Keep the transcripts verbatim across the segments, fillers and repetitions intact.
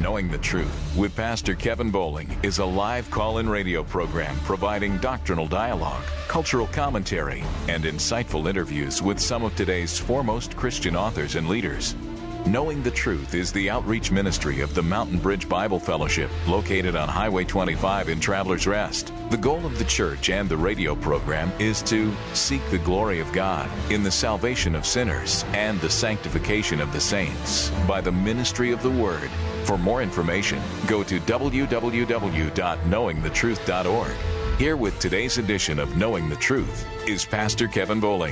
Knowing the Truth with Pastor Kevin Bowling is a live call-in radio program providing doctrinal dialogue, cultural commentary, and insightful interviews with some of today's foremost Christian authors and leaders. Knowing the Truth is the outreach ministry of the Mountain Bridge Bible Fellowship, located on Highway twenty-five in Travelers Rest. The goal of the church and the radio program is to seek the glory of God in the salvation of sinners and the sanctification of the saints by the ministry of the Word. For more information, go to w w w dot knowing the truth dot org. Here with today's edition of Knowing the Truth is Pastor Kevin Bowling.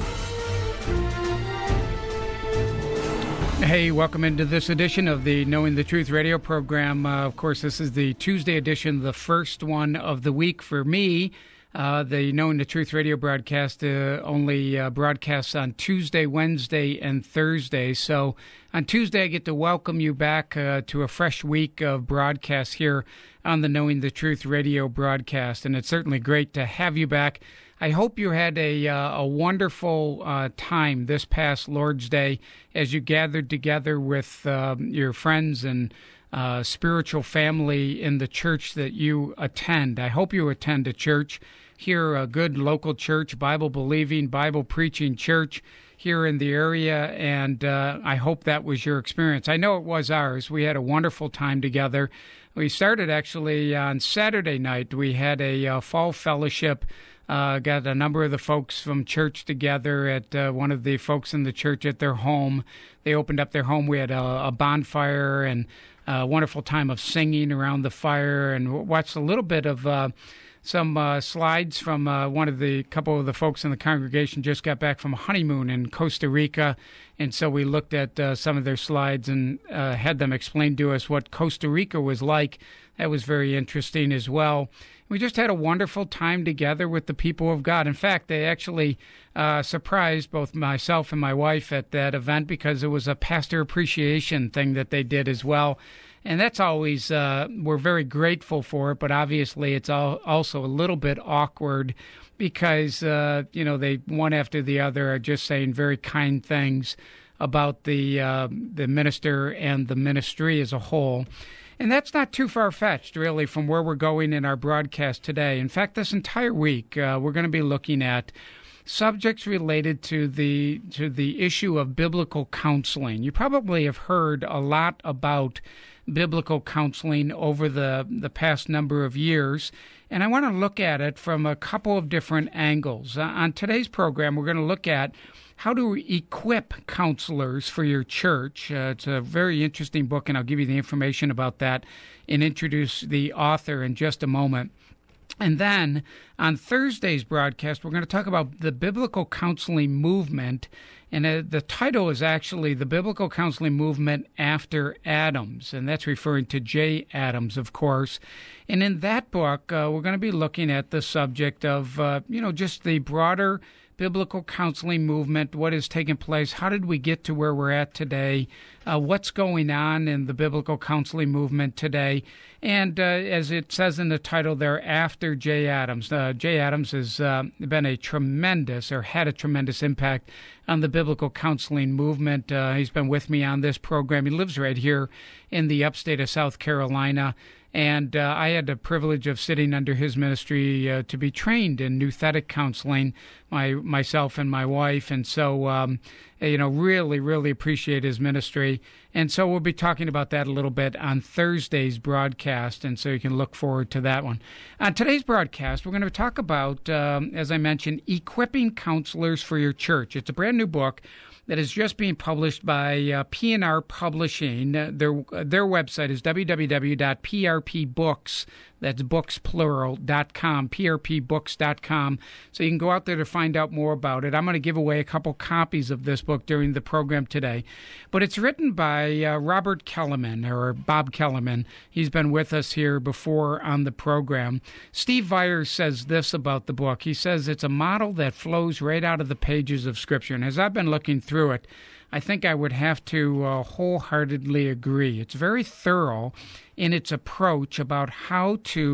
Hey, welcome into this edition of the Knowing the Truth radio program. Uh, of course, this is the Tuesday edition, the first one of the week for me. Uh, the Knowing the Truth radio broadcast uh, only uh, broadcasts on Tuesday, Wednesday, and Thursday. So on Tuesday, I get to welcome you back uh, to a fresh week of broadcasts here on the Knowing the Truth radio broadcast. And it's certainly great to have you back. I hope you had a uh, a wonderful uh, time this past Lord's Day as you gathered together with uh, your friends and uh, spiritual family in the church that you attend. I hope you attend a church here, a good local church, Bible-believing, Bible-preaching church here in the area, and uh, I hope that was your experience. I know it was ours. We had a wonderful time together. We started actually on Saturday night. We had a uh, fall fellowship. Uh, got a number of the folks from church together at uh, one of the folks in the church at their home. They opened up their home. We had a, a bonfire and a wonderful time of singing around the fire, and watched a little bit of uh, some uh, slides from uh, one of the couple of the folks in the congregation just got back from a honeymoon in Costa Rica, and so we looked at uh, some of their slides and uh, had them explain to us what Costa Rica was like. That was very interesting as well. We just had a wonderful time together with the people of God. In fact, they actually uh, surprised both myself and my wife at that event because it was a pastor appreciation thing that they did as well. And that's always, uh, we're very grateful for it, but obviously it's all, also a little bit awkward because, uh, you know, they one after the other are just saying very kind things about the uh, the minister and the ministry as a whole. And that's not too far-fetched, really, from where we're going in our broadcast today. In fact, this entire week, uh, we're going to be looking at subjects related to the to the issue of biblical counseling. You probably have heard a lot about biblical counseling over the, the past number of years, and I want to look at it from a couple of different angles. Uh, on today's program, we're going to look at how to equip counselors for your church. Uh, it's a very interesting book, and I'll give you the information about that and introduce the author in just a moment. And then on Thursday's broadcast, we're going to talk about the biblical counseling movement, and uh, the title is actually The Biblical Counseling Movement After Adams, and that's referring to Jay Adams, of course. And in that book, uh, we're going to be looking at the subject of, uh, you know, just the broader biblical counseling movement, what has taken place, how did we get to where we're at today, uh, what's going on in the biblical counseling movement today, and uh, as it says in the title there, after Jay Adams. Uh, Jay Adams has uh, been a tremendous, or had a tremendous impact on the biblical counseling movement. Uh, he's been with me on this program. He lives right here in the upstate of South Carolina. And uh, I had the privilege of sitting under his ministry uh, to be trained in nouthetic counseling, my myself and my wife. And so, um, you know, really, really appreciate his ministry. And so we'll be talking about that a little bit on Thursday's broadcast. And so you can look forward to that one. On today's broadcast, we're going to talk about, um, as I mentioned, equipping counselors for your church. It's a brand new book that is just being published by uh, P and R Publishing. Uh, their uh, their website is w w w dot p r p books, that's books plural, dot com, p r p books dot com. So you can go out there to find out more about it. I'm going to give away a couple copies of this book during the program today. But it's written by uh, Robert Kellerman, or Bob Kellerman. He's been with us here before on the program. Steve Viers says this about the book. He says it's a model that flows right out of the pages of Scripture. And as I've been looking through through it, I think I would have to uh, wholeheartedly agree. It's very thorough in its approach about how to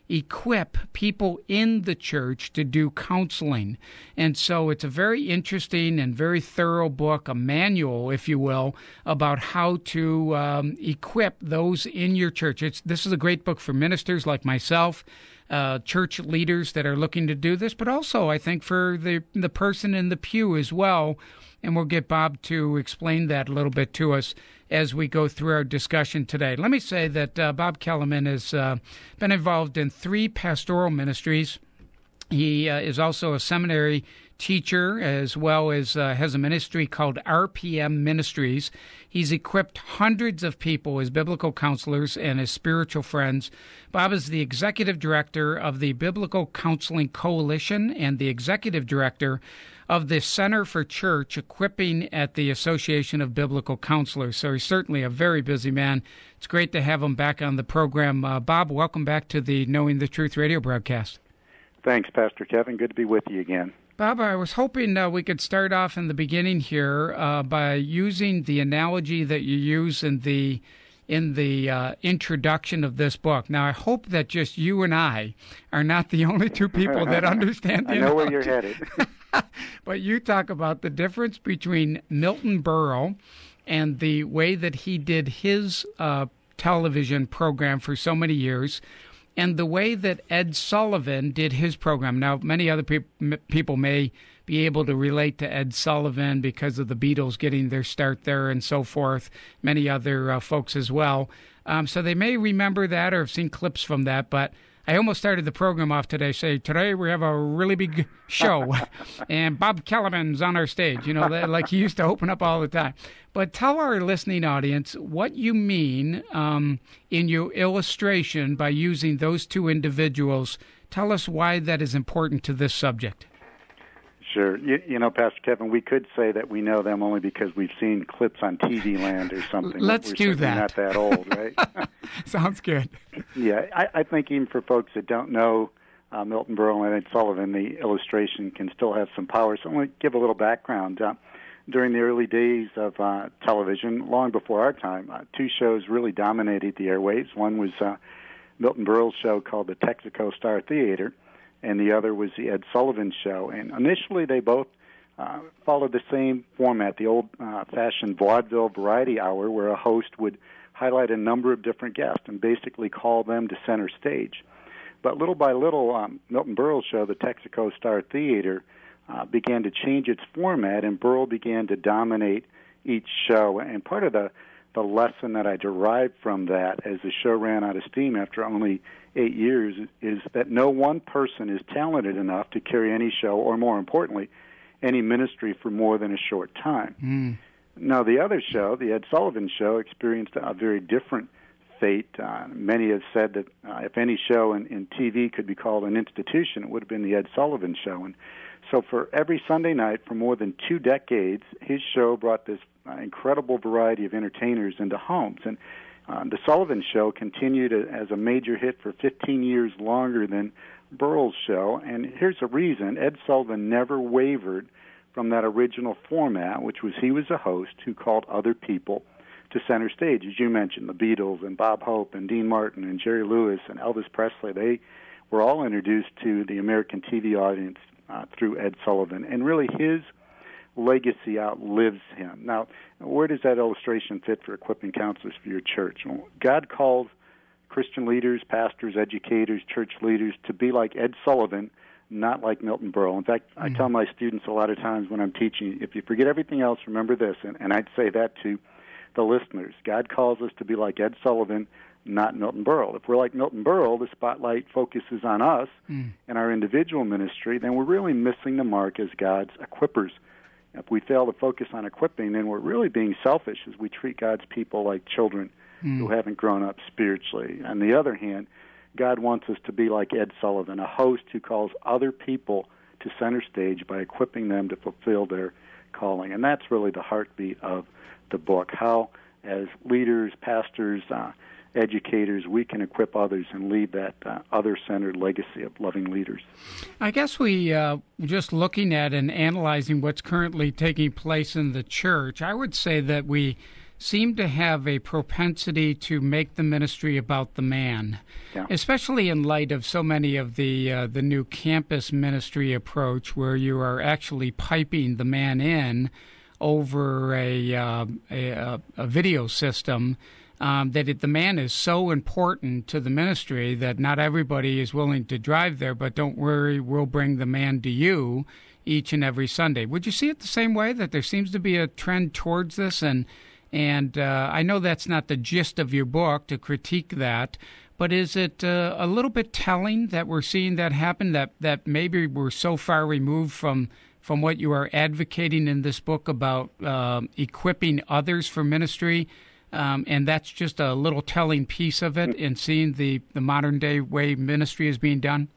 equip people in the church to do counseling. And so it's a very interesting and very thorough book, a manual, if you will, about how to um, equip those in your church. It's, this is a great book for ministers like myself, uh, church leaders that are looking to do this, but also I think for the, the person in the pew as well. And we'll get Bob to explain that a little bit to us as we go through our discussion today. Let me say that uh, Bob Kellerman has uh, been involved in three pastoral ministries. He uh, is also a seminary teacher, as well as uh, has a ministry called R P M Ministries. He's equipped hundreds of people as biblical counselors and as spiritual friends. Bob is the executive director of the Biblical Counseling Coalition and the executive director of the Center for Church Equipping at the Association of Biblical Counselors. So he's certainly a very busy man. It's great to have him back on the program. Uh, Bob, welcome back to the Knowing the Truth radio broadcast. Thanks, Pastor Kevin. Good to be with you again. Bob, I was hoping uh, we could start off in the beginning here uh, by using the analogy that you use in the in the uh, introduction of this book. Now, I hope that just you and I are not the only two people that understand the I know analogy. where you're headed. But you talk about the difference between Milton Berle and the way that he did his uh, television program for so many years, and the way that Ed Sullivan did his program. Now, many other pe- people may be able to relate to Ed Sullivan because of the Beatles getting their start there and so forth, many other uh, folks as well. Um, so they may remember that or have seen clips from that, but I almost started the program off today, say, today we have a really big show, and Bob Kellerman's on our stage, you know, like he used to open up all the time. But tell our listening audience what you mean um, in your illustration by using those two individuals. Tell us why that is important to this subject. Sure. You, you know, Pastor Kevin, we could say that we know them only because we've seen clips on T V Land or something. Let's We're do that. Not that old, right? Sounds good. Yeah, I, I think even for folks that don't know uh, Milton Berle and Ed Sullivan, the illustration can still have some power. So I'm going to give a little background. Uh, during the early days of uh, television, long before our time, uh, two shows really dominated the airwaves. One was uh, Milton Berle's show called the Texaco Star Theater, and the other was the Ed Sullivan Show. And initially, they both uh, followed the same format, the old-fashioned uh, vaudeville variety hour, where a host would highlight a number of different guests and basically call them to center stage. But little by little, um, Milton Berle's show, the Texaco Star Theater, uh, began to change its format, and Berle began to dominate each show. And part of the, the lesson that I derived from that as the show ran out of steam after only eight years is that no one person is talented enough to carry any show, or more importantly, any ministry for more than a short time. Mm. Now, the other show, the Ed Sullivan Show, experienced a very different fate. Uh, many have said that uh, if any show in, in T V could be called an institution, it would have been the Ed Sullivan Show. And so for every Sunday night for more than two decades, his show brought this uh, incredible variety of entertainers into homes. And uh, the Sullivan Show continued as a major hit for fifteen years longer than Berle's show. And here's a reason. Ed Sullivan never wavered from that original format, which was he was a host who called other people to center stage. As you mentioned, the Beatles and Bob Hope and Dean Martin and Jerry Lewis and Elvis Presley, they were all introduced to the American T V audience uh, through Ed Sullivan. And really his legacy outlives him. Now, where does that illustration fit for equipping counselors for your church? Well, God calls Christian leaders, pastors, educators, church leaders to be like Ed Sullivan, not like Milton Berle. In fact, mm-hmm. I tell my students a lot of times when I'm teaching, if you forget everything else, remember this. And, and I'd say that to the listeners. God calls us to be like Ed Sullivan, not Milton Berle. If we're like Milton Berle, the spotlight focuses on us mm. and our individual ministry, then we're really missing the mark as God's equippers. If we fail to focus on equipping, then we're really being selfish as we treat God's people like children mm. who haven't grown up spiritually. On the other hand, God wants us to be like Ed Sullivan, a host who calls other people to center stage by equipping them to fulfill their calling. And that's really the heartbeat of the book, how as leaders, pastors, uh, educators, we can equip others and lead that uh, other-centered legacy of loving leaders. I guess we, uh, just looking at and analyzing what's currently taking place in the church, I would say that we seem to have a propensity to make the ministry about the man, yeah. especially in light of so many of the uh, the new campus ministry approach, where you are actually piping the man in over a uh, a, a video system. Um, that it, the man is so important to the ministry that not everybody is willing to drive there, but don't worry, we'll bring the man to you each and every Sunday. Would you see it the same way, that there seems to be a trend towards this? And and uh, I know that's not the gist of your book, to critique that, but is it uh, a little bit telling that we're seeing that happen, that, that maybe we're so far removed from from what you are advocating in this book about uh, equipping others for ministry? Um, and that's just a little telling piece of it in seeing the, the modern-day way ministry is being done?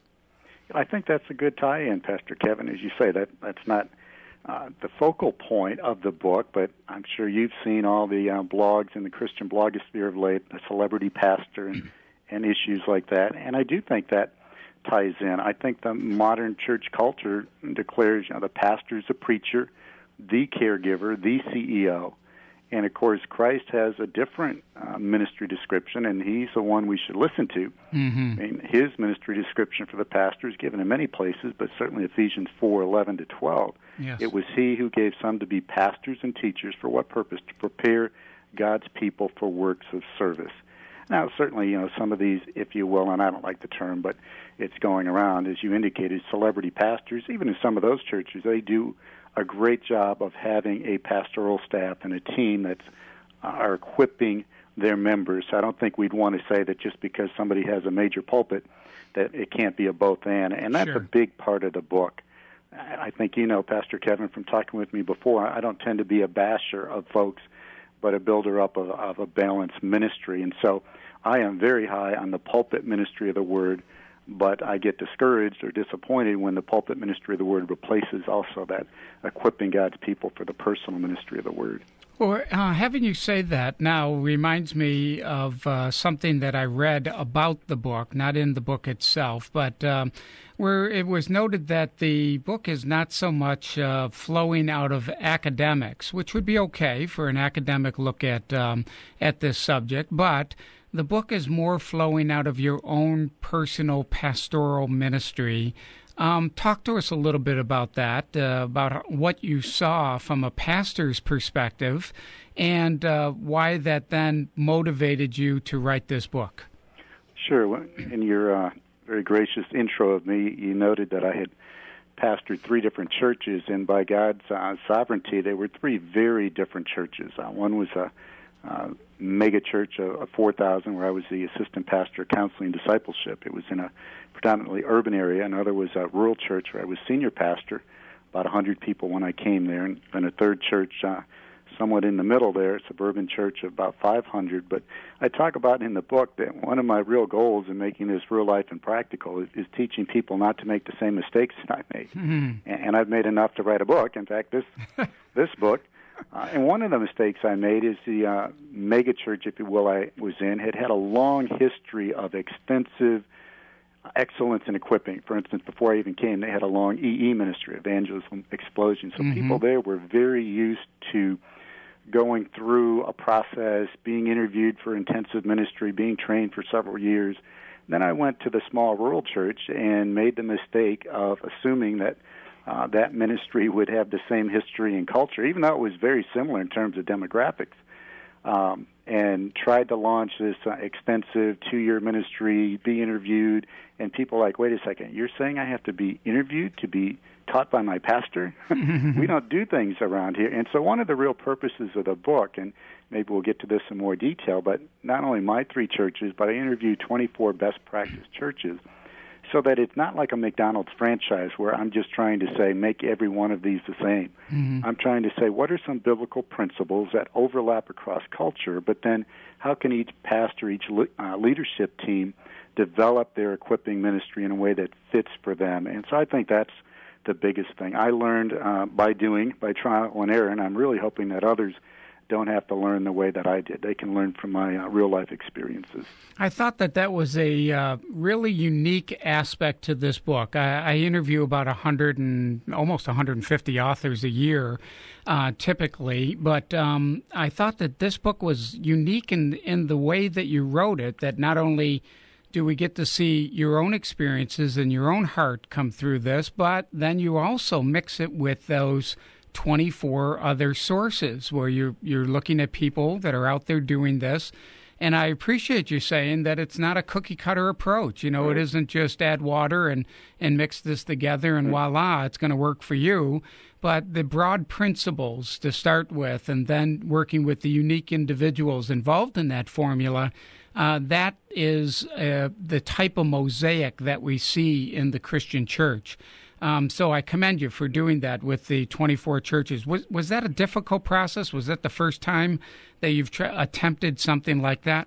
I think that's a good tie-in, Pastor Kevin. As you say, that that's not uh, the focal point of the book, but I'm sure you've seen all the uh, blogs in the Christian blogosphere of late, the celebrity pastor and, and issues like that. And I do think that ties in. I think the modern church culture declares, you know, the pastor's a preacher, the caregiver, the C E O. And, of course, Christ has a different uh, ministry description, and he's the one we should listen to. Mm-hmm. I mean, his ministry description for the pastor is given in many places, but certainly Ephesians four, eleven to twelve. Yes. It was he who gave some to be pastors and teachers. For what purpose? To prepare God's people for works of service. Now, certainly, you know, some of these, if you will, and I don't like the term, but it's going around, as you indicated, celebrity pastors, even in some of those churches, they do a great job of having a pastoral staff and a team that uh, are equipping their members. I don't think we'd want to say that just because somebody has a major pulpit that it can't be a both and, and that's Sure. a big part of the book. I think you know, Pastor Kevin, from talking with me before, I don't tend to be a basher of folks, but a builder up of, of a balanced ministry. And so I am very high on the pulpit ministry of the Word, but I get discouraged or disappointed when the pulpit ministry of the Word replaces also that equipping God's people for the personal ministry of the Word. Well, uh, having you say that now reminds me of uh, something that I read about the book, not in the book itself, but um, where it was noted that the book is not so much uh, flowing out of academics, which would be okay for an academic look at um, at this subject, but the book is more flowing out of your own personal pastoral ministry. Um, talk to us a little bit about that, uh, about what you saw from a pastor's perspective, and uh, why that then motivated you to write this book. Sure. In your uh, very gracious intro of me, you noted that I had pastored three different churches, and by God's uh, sovereignty, they were three very different churches. Uh, one was a uh, mega church of four thousand, where I was the assistant pastor of counseling and discipleship. It was in a predominantly urban area. Another was a rural church where I was senior pastor, about one hundred people when I came there. And then a third church uh, somewhat in the middle there, a suburban church of about five hundred. But I talk about in the book that one of my real goals in making this real life and practical is, is teaching people not to make the same mistakes that I made. Mm-hmm. And, and I've made enough to write a book. In fact, this this book, Uh, and one of the mistakes I made is the uh, mega church, if you will, I was in, had had a long history of extensive excellence in equipping. For instance, before I even came, they had a long E E ministry, evangelism explosion. So Mm-hmm. people there were very used to going through a process, being interviewed for intensive ministry, being trained for several years. Then I went to the small rural church and made the mistake of assuming that Uh, that ministry would have the same history and culture, even though it was very similar in terms of demographics, um, and tried to launch this uh, extensive two-year ministry, be interviewed, and people are like, wait a second, you're saying I have to be interviewed to be taught by my pastor? We don't do things around here. And so one of the real purposes of the book, and maybe we'll get to this in more detail, but not only my three churches, but I interviewed twenty-four best practice churches, so that it's not like a McDonald's franchise where I'm just trying to say, make every one of these the same. Mm-hmm. I'm trying to say, what are some biblical principles that overlap across culture, but then how can each pastor, each uh, leadership team develop their equipping ministry in a way that fits for them? And so I think that's the biggest thing. I learned uh, by doing, by trial and error, and I'm really hoping that others don't have to learn the way that I did. They can learn from my uh, real-life experiences. I thought that that was a uh, really unique aspect to this book. I, I interview about one hundred and almost one hundred fifty authors a year, uh, typically, but um, I thought that this book was unique in in the way that you wrote it, that not only do we get to see your own experiences and your own heart come through this, but then you also mix it with those twenty-four other sources where you're you're looking at people that are out there doing this. And I appreciate you saying that it's not a cookie-cutter approach. You know, right. It isn't just add water and, and mix this together and right. voila, it's going to work for you. But the broad principles to start with, and then working with the unique individuals involved in that formula, uh, that is uh, the type of mosaic that we see in the Christian church. Um, so I commend you for doing that with the twenty-four churches. Was was that a difficult process? Was that the first time that you've tra- attempted something like that?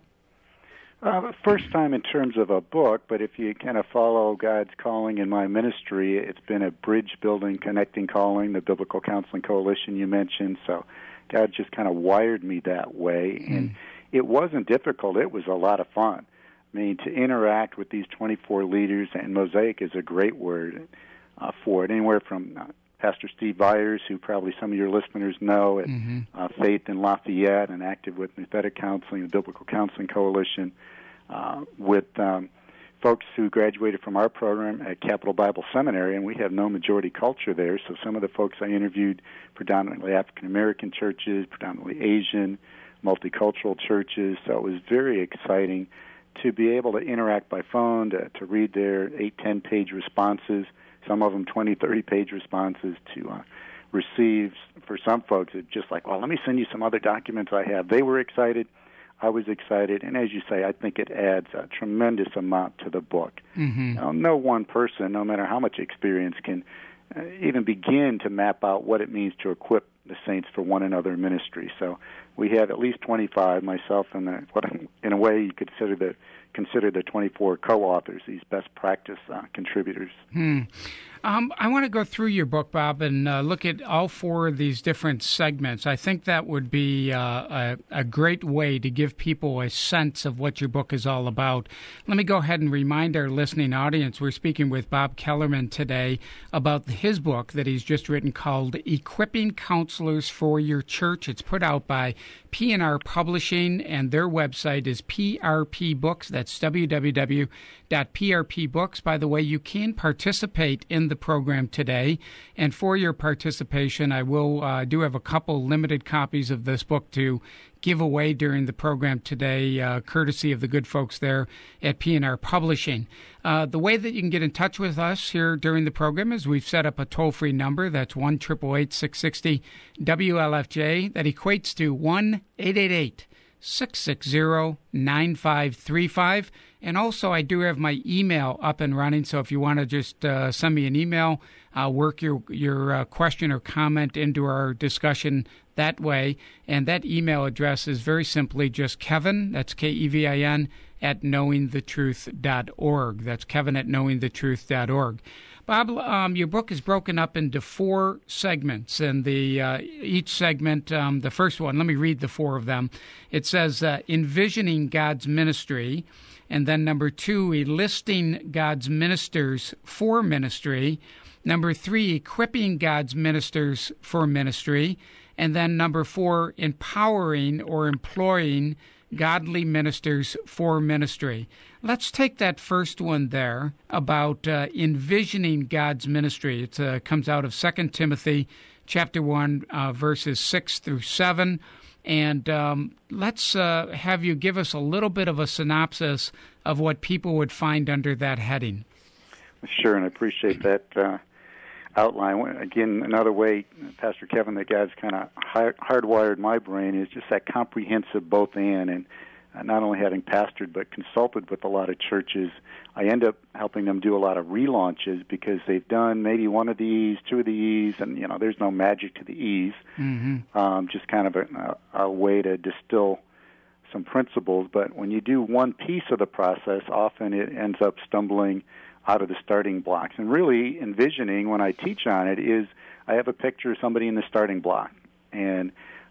Uh, first time in terms of a book, but if you kind of follow God's calling in my ministry, it's been a bridge-building, connecting calling, the Biblical Counseling Coalition you mentioned. So God just kind of wired me that way. Mm. And it wasn't difficult. It was a lot of fun. I mean, to interact with these twenty-four leaders, and mosaic is a great word uh, for it, anywhere from uh, Pastor Steve Byers, who probably some of your listeners know, at mm-hmm. uh, Faith in Lafayette, and active with Nouthetic Counseling, the Biblical Counseling Coalition, uh, with um, folks who graduated from our program at Capital Bible Seminary, and we have no majority culture there, so some of the folks I interviewed, predominantly African-American churches, predominantly Asian, multicultural churches, so it was very exciting to be able to interact by phone, to, to read their eight, ten-page responses, some of them twenty, thirty-page responses, to uh, receive. For some folks, it's just like, well, let me send you some other documents I have. They were excited. I was excited. And as you say, I think it adds a tremendous amount to the book. Mm-hmm. Now, no one person, no matter how much experience, can uh, even begin to map out what it means to equip the saints for one another ministry. So we have at least twenty-five, myself and the, what in a way you could consider the consider the twenty-four co-authors, these best practice uh, contributors. Hmm. Um, I want to go through your book, Bob, and uh, look at all four of these different segments. I think that would be uh, a, a great way to give people a sense of what your book is all about. Let me go ahead and remind our listening audience, we're speaking with Bob Kellerman today about his book that he's just written called Equipping Counselors for Your Church. It's put out by P and R Publishing, and their website is P R P Books. That's w w w dot p r p books. By the way, you can participate in the program today, and for your participation, I will uh, do have a couple limited copies of this book to give away during the program today, uh, courtesy of the good folks there at P and R Publishing. Uh, the way that you can get in touch with us here during the program is we've set up a toll-free number. That's one eight eight eight, six six zero, W L F J. That equates to one eight eight eight, six six zero, nine five three five. And also, I do have my email up and running, so if you want to just uh, send me an email, I'll work your, your uh, question or comment into our discussion that way. And that email address is very simply just Kevin, that's K E V I N, at knowing the truth dot org. That's Kevin at knowing the truth dot org. Bob, um, your book is broken up into four segments, and the uh, each segment, um, the first one, let me read the four of them. It says, uh, Envisioning God's Ministry, and then number two, Enlisting God's Ministers for Ministry, number three, Equipping God's Ministers for Ministry, and then number four, Empowering or Employing Godly Ministers for Ministry. Let's take that first one there about uh, envisioning God's ministry. It uh, comes out of Second Timothy chapter one, uh, verses six through seven. And um, let's uh, have you give us a little bit of a synopsis of what people would find under that heading. Sure, and I appreciate that uh, outline. Again, another way, Pastor Kevin, that God's kind of hardwired my brain is just that comprehensive both and, and uh, not only having pastored but consulted with a lot of churches, I end up helping them do a lot of relaunches because they've done maybe one of the E's, two of the E's, and, you know, there's no magic to the E's, mm-hmm. um, just kind of a, a way to distill some principles. But when you do one piece of the process, often it ends up stumbling out of the starting blocks. And really, envisioning, when I teach on it, is I have a picture of somebody in the starting block. And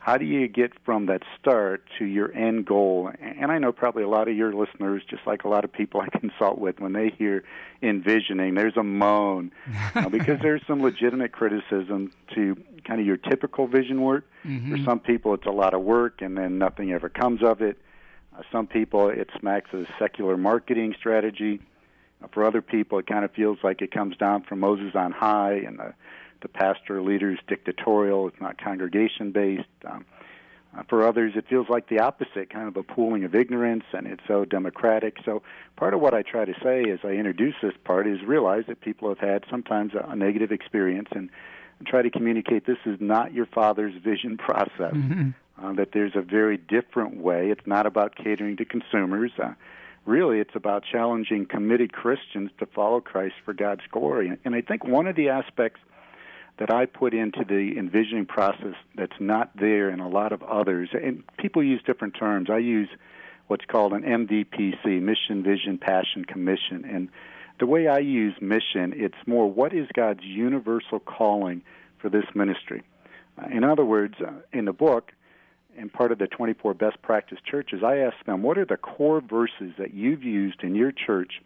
how do you get from that start to your end goal? And I know probably a lot of your listeners, just like a lot of people I consult with, when they hear envisioning, there's a moan uh, because there's some legitimate criticism to kind of your typical vision work. Mm-hmm. For some people, it's a lot of work and then nothing ever comes of it. Uh, some people, it smacks of a secular marketing strategy. Uh, for other people, it kind of feels like it comes down from Moses on high, and the, the pastor leader is dictatorial. It's not congregation-based. Um, uh, for others, it feels like the opposite, kind of a pooling of ignorance, and it's so democratic. So part of what I try to say as I introduce this part is realize that people have had sometimes a, a negative experience, and, and try to communicate this is not your Father's vision process. Mm-hmm. Uh, that there's a very different way. It's not about catering to consumers. Uh, really, it's about challenging committed Christians to follow Christ for God's glory. And, and I think one of the aspects that I put into the envisioning process that's not there in a lot of others, and people use different terms. I use what's called an M V P C, Mission, Vision, Passion, Commission. And the way I use mission, it's more what is God's universal calling for this ministry? Uh, in other words, uh, in the book, and part of the twenty-four best practice churches, I asked them, what are the core verses that you've used in your church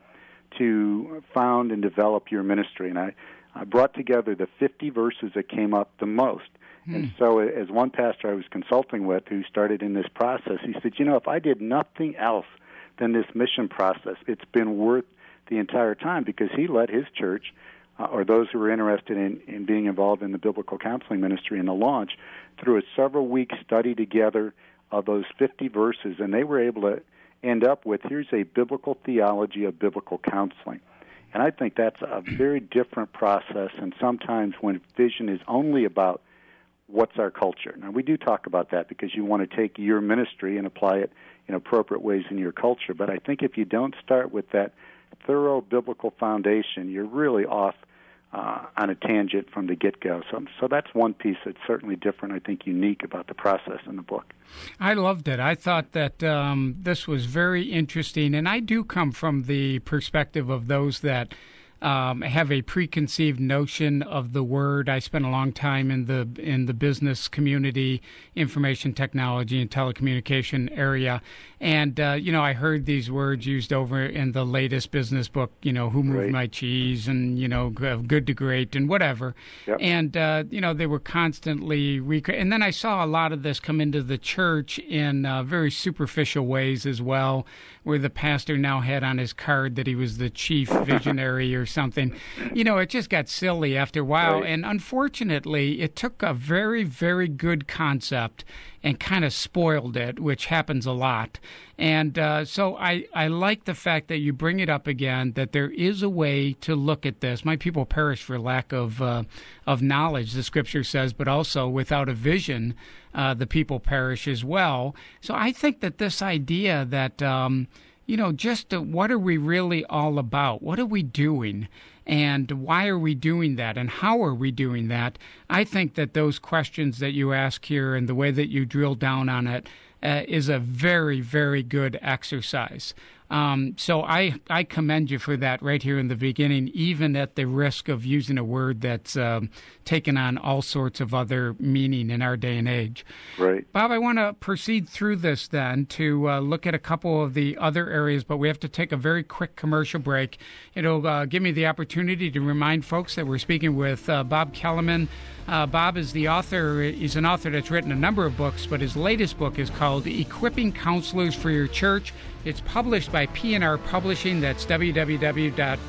to found and develop your ministry? And I, I brought together the fifty verses that came up the most. Hmm. And so as one pastor I was consulting with who started in this process, he said, you know, if I did nothing else than this mission process, it's been worth the entire time, because he led his church, uh, or those who were interested in, in being involved in the biblical counseling ministry in the launch, through a several-week study together of those fifty verses, and they were able to end up with, here's a biblical theology of biblical counseling. And I think that's a very different process, and sometimes when vision is only about what's our culture. Now, we do talk about that because you want to take your ministry and apply it in appropriate ways in your culture, but I think if you don't start with that thorough biblical foundation, you're really off Uh, on a tangent from the get-go. So, so that's one piece that's certainly different, I think, unique about the process in the book. I loved it. I thought that um, this was very interesting, and I do come from the perspective of those that um, have a preconceived notion of the word. I spent a long time in the in the business community, information technology and telecommunication area, and uh, you know, I heard these words used over in the latest business book. You know, who moved right. my cheese, and you know, good to great, and whatever. Yep. And uh, you know, they were constantly rec- and then I saw a lot of this come into the church in uh, very superficial ways as well, where the pastor now had on his card that he was the chief visionary or something. You know, it just got silly after a while. Right. And unfortunately, it took a very, very good concept and kind of spoiled it, which happens a lot. And uh, so I, I like the fact that you bring it up again, that there is a way to look at this. My people perish for lack of uh, of knowledge, the Scripture says, but also without a vision, uh, the people perish as well. So I think that this idea that, um, you know, just uh, what are we really all about? What are we doing? And why are we doing that? And how are we doing that? I think that those questions that you ask here and the way that you drill down on it uh, is a very, very good exercise. Um, so I, I commend you for that right here in the beginning, even at the risk of using a word that's um, taken on all sorts of other meaning in our day and age. Right. Bob, I want to proceed through this then to uh, look at a couple of the other areas, but we have to take a very quick commercial break. It'll uh, give me the opportunity to remind folks that we're speaking with uh, Bob Kelleman. Uh, Bob is the author. He's an author that's written a number of books, but his latest book is called Equipping Counselors for Your Church. It's published by P and R Publishing. That's w w w dot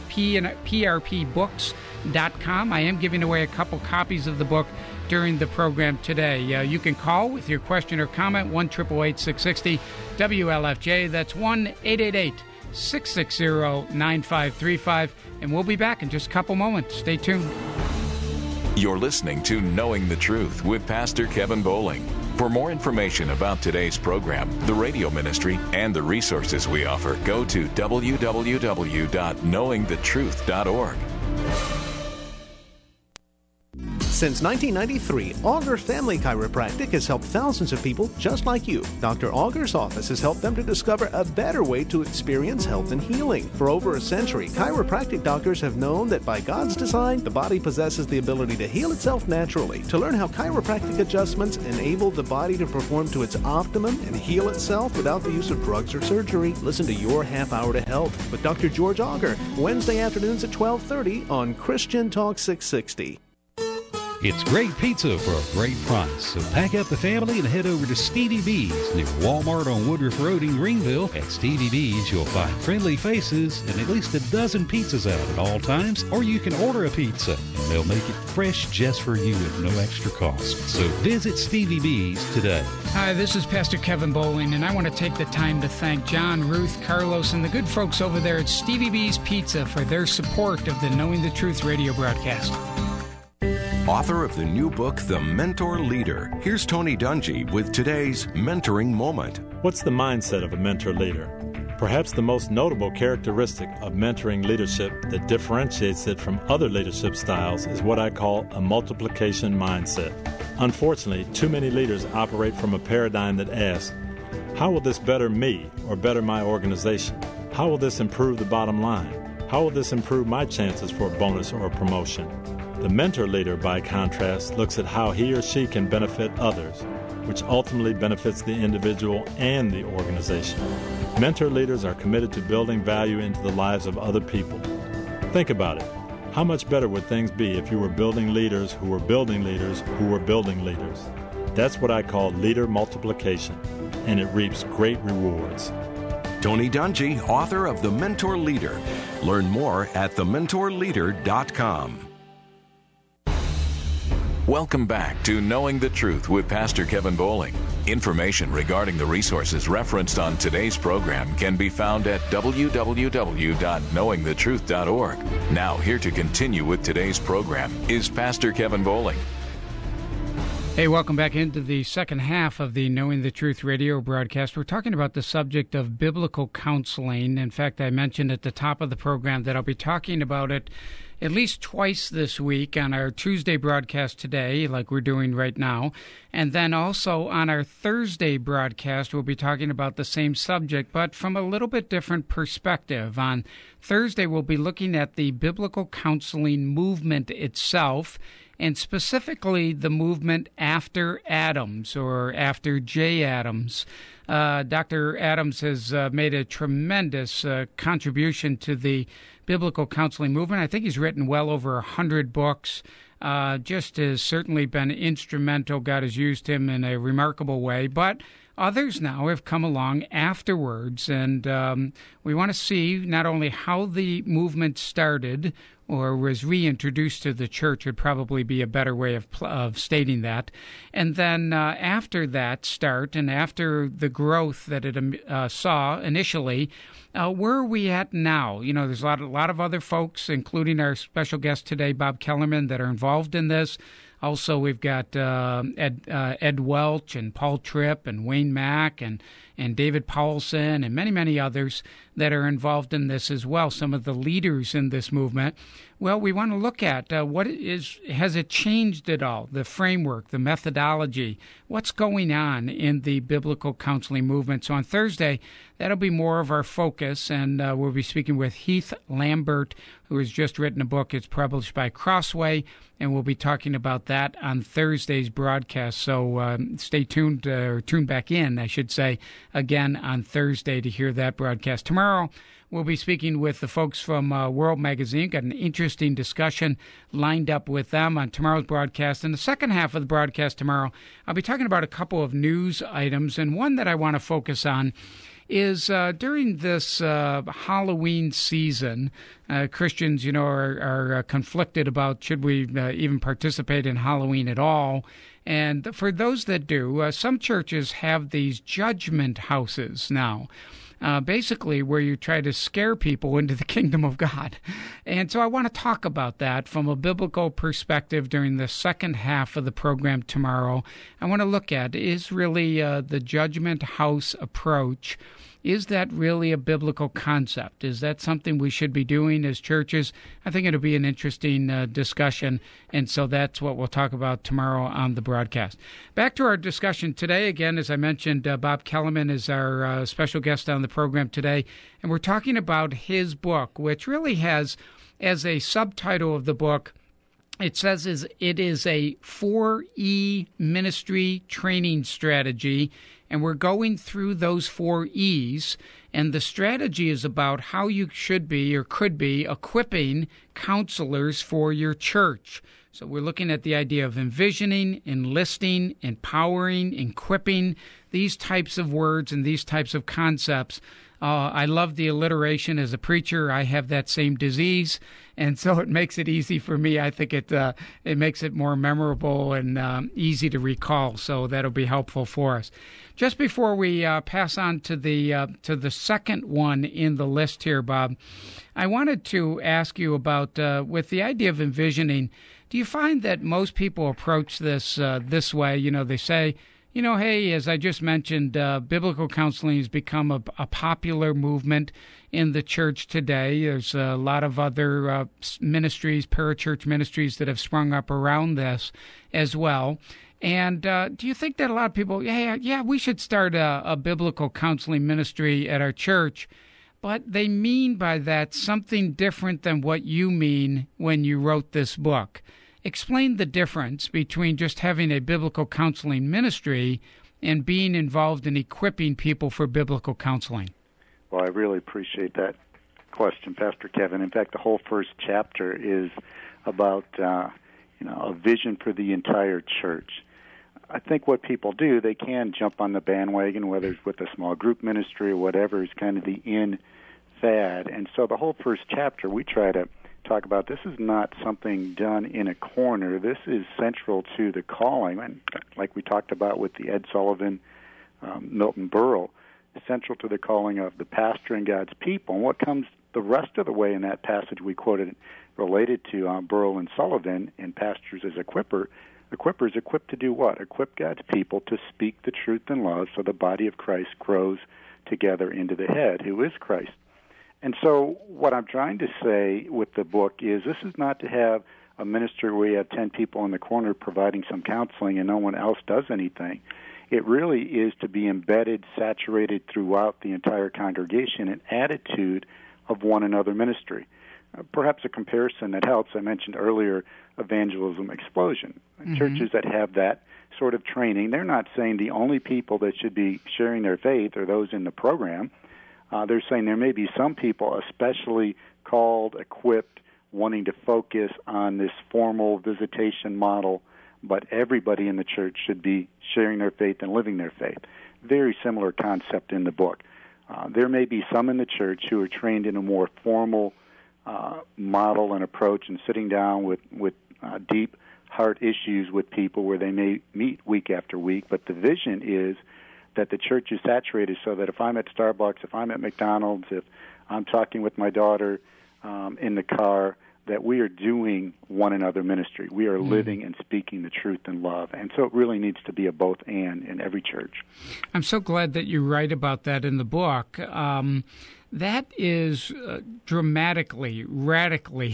p r p books dot com. I am giving away a couple copies of the book during the program today. Uh, you can call with your question or comment, one eight eight eight, six six zero, W L F J. That's one eight eight eight, six six zero, nine five three five. And we'll be back in just a couple moments. Stay tuned. You're listening to Knowing the Truth with Pastor Kevin Bowling. For more information about today's program, the radio ministry, and the resources we offer, go to w w w dot knowing the truth dot org. Since nineteen ninety-three, Auger Family Chiropractic has helped thousands of people just like you. Doctor Auger's office has helped them to discover a better way to experience health and healing. For over a century, chiropractic doctors have known that by God's design, the body possesses the ability to heal itself naturally. To learn how chiropractic adjustments enable the body to perform to its optimum and heal itself without the use of drugs or surgery, listen to Your Half Hour to Health with Doctor George Auger, Wednesday afternoons at twelve thirty on Christian Talk six sixty. It's great pizza for a great price. So pack up the family and head over to Stevie B's near Walmart on Woodruff Road in Greenville. At Stevie B's, you'll find friendly faces and at least a dozen pizzas out at all times. Or you can order a pizza and they'll make it fresh just for you at no extra cost. So visit Stevie B's today. Hi, this is Pastor Kevin Bowling, and I want to take the time to thank John, Ruth, Carlos, and the good folks over there at Stevie B's Pizza for their support of the Knowing the Truth radio broadcast. Author of the new book, The Mentor Leader. Here's Tony Dungy with today's Mentoring Moment. What's the mindset of a mentor leader? Perhaps the most notable characteristic of mentoring leadership that differentiates it from other leadership styles is what I call a multiplication mindset. Unfortunately, too many leaders operate from a paradigm that asks, how will this better me or better my organization? How will this improve the bottom line? How will this improve my chances for a bonus or a promotion? The mentor leader, by contrast, looks at how he or she can benefit others, which ultimately benefits the individual and the organization. Mentor leaders are committed to building value into the lives of other people. Think about it. How much better would things be if you were building leaders who were building leaders who were building leaders? That's what I call leader multiplication, and it reaps great rewards. Tony Dungy, author of The Mentor Leader. Learn more at the mentor leader dot com. Welcome back to Knowing the Truth with Pastor Kevin Bowling. Information regarding the resources referenced on today's program can be found at w w w dot knowing the truth dot org. Now, here to continue with today's program is Pastor Kevin Bowling. Hey, welcome back into the second half of the Knowing the Truth radio broadcast. We're talking about the subject of biblical counseling. In fact, I mentioned at the top of the program that I'll be talking about it at least twice this week on our Tuesday broadcast today, like we're doing right now. And then also on our Thursday broadcast, we'll be talking about the same subject, but from a little bit different perspective. On Thursday, we'll be looking at the biblical counseling movement itself, and specifically the movement after Adams or after Jay Adams. Uh, Doctor Adams has uh, made a tremendous uh, contribution to the biblical counseling movement. I think he's written well over a hundred books. Uh, just has certainly been instrumental. God has used him in a remarkable way. But others now have come along afterwards, and um, we want to see not only how the movement started or was reintroduced to the church would probably be a better way of of stating that. And then uh, after that start and after the growth that it uh, saw initially, uh, where are we at now? You know, there's a lot, a lot of other folks, including our special guest today, Bob Kellerman, that are involved in this. Also, we've got uh, Ed, uh, Ed Welch and Paul Tripp and Wayne Mack and, and David Powelson and many, many others that are involved in this as well, some of the leaders in this movement. Well, we want to look at uh, what is, has it changed at all, the framework, the methodology, what's going on in the biblical counseling movement. So on Thursday, that'll be more of our focus, and uh, we'll be speaking with Heath Lambert, who has just written a book. It's published by Crossway, and we'll be talking about that on Thursday's broadcast. So um, stay tuned, uh, or tune back in, I should say, again on Thursday to hear that broadcast. Tomorrow, we'll be speaking with the folks from uh, World Magazine. Got an interesting discussion lined up with them on tomorrow's broadcast. In the second half of the broadcast tomorrow, I'll be talking about a couple of news items, and one that I want to focus on is uh, during this uh, Halloween season, uh, Christians, you know, are, are uh, conflicted about should we uh, even participate in Halloween at all. And for those that do, uh, some churches have these judgment houses now. Uh, basically where you try to scare people into the kingdom of God. And so I want to talk about that from a biblical perspective during the second half of the program tomorrow. I want to look at is really uh, the judgment house approach is that really a biblical concept? Is that something we should be doing as churches? I think it'll be an interesting uh, discussion, and so that's what we'll talk about tomorrow on the broadcast. Back to our discussion today. Again, as I mentioned, uh, Bob Kellerman is our uh, special guest on the program today, and we're talking about his book, which really has, as a subtitle of the book, it says is it is a four E ministry training strategy, and we're going through those four E's, and the strategy is about how you should be or could be equipping counselors for your church. So we're looking at the idea of envisioning, enlisting, empowering, equipping, these types of words and these types of concepts. Uh, I love the alliteration. As a preacher, I have that same disease, and so it makes it easy for me. I think it uh, it makes it more memorable and um, easy to recall, so that'll be helpful for us. Just before we uh, pass on to the uh, to the second one in the list here, Bob, I wanted to ask you about, uh, with the idea of envisioning, do you find that most people approach this uh, this way? You know, they say, you know, hey, as I just mentioned, uh, biblical counseling has become a, a popular movement in the church today. There's a lot of other uh, ministries, parachurch ministries that have sprung up around this as well. And uh, do you think that a lot of people, yeah, yeah, we should start a, a biblical counseling ministry at our church, but they mean by that something different than what you mean when you wrote this book? Explain the difference between just having a biblical counseling ministry and being involved in equipping people for biblical counseling. Well, I really appreciate that question, Pastor Kevin. In fact, the whole first chapter is about uh, you know, a vision for the entire church. I think what people do, they can jump on the bandwagon, whether it's with a small group ministry or whatever, is kind of the in fad. And so the whole first chapter, we try to talk about this is not something done in a corner. This is central to the calling, and like we talked about with the Ed Sullivan, um, Milton Berle, central to the calling of the pastor and God's people. And what comes the rest of the way in that passage we quoted related to um, Berle and Sullivan and pastors as equipper, equippers equipped to do what? Equip God's people to speak the truth in love so the body of Christ grows together into the head, who is Christ. And so what I'm trying to say with the book is this is not to have a ministry where you have ten people in the corner providing some counseling and no one else does anything. It really is to be embedded, saturated throughout the entire congregation, an attitude of one another ministry. Uh, perhaps a comparison that helps, I mentioned earlier, Evangelism Explosion. Mm-hmm. Churches that have that sort of training, they're not saying the only people that should be sharing their faith are those in the program. Uh, they're saying there may be some people especially called, equipped, wanting to focus on this formal visitation model, but everybody in the church should be sharing their faith and living their faith. Very similar concept in the book. Uh, there may be some in the church who are trained in a more formal uh, model and approach and sitting down with, with uh, deep heart issues with people where they may meet week after week, but the vision is that the church is saturated so that if I'm at Starbucks, if I'm at McDonald's, if I'm talking with my daughter um, in the car, that we are doing one another ministry. We are mm. living and speaking the truth in love. And so it really needs to be a both and in every church. I'm so glad that you write about that in the book. Um, that is uh, dramatically, radically,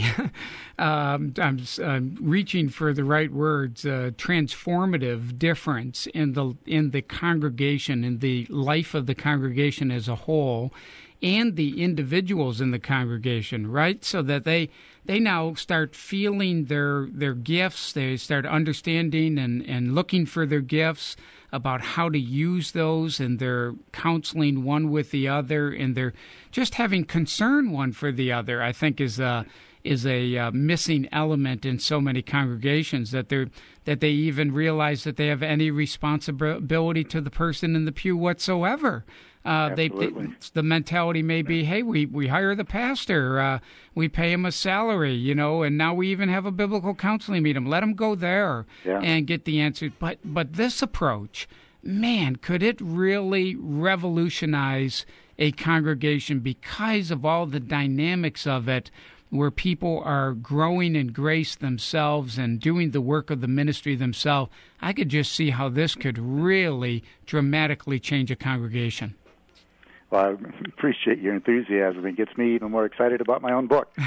um, I'm uh, reaching for the right words, uh, transformative difference in the in the congregation, in the life of the congregation as a whole, and the individuals in the congregation, right? So that they they now start feeling their their gifts, they start understanding and, and looking for their gifts, about how to use those, and they're counseling one with the other, and they're just having concern one for the other, I think is a, is a uh, missing element in so many congregations, that they're that they even realize that they have any responsibility to the person in the pew whatsoever. Uh, they, they, the mentality may be, hey, we, we hire the pastor, uh, we pay him a salary, you know, and now we even have a biblical counseling meeting. Let him go there yeah. and get the answer. But but this approach, man, could it really revolutionize a congregation because of all the dynamics of it, where people are growing in grace themselves and doing the work of the ministry themselves? I could just see how this could really dramatically change a congregation. Well, I appreciate your enthusiasm. It gets me even more excited about my own book.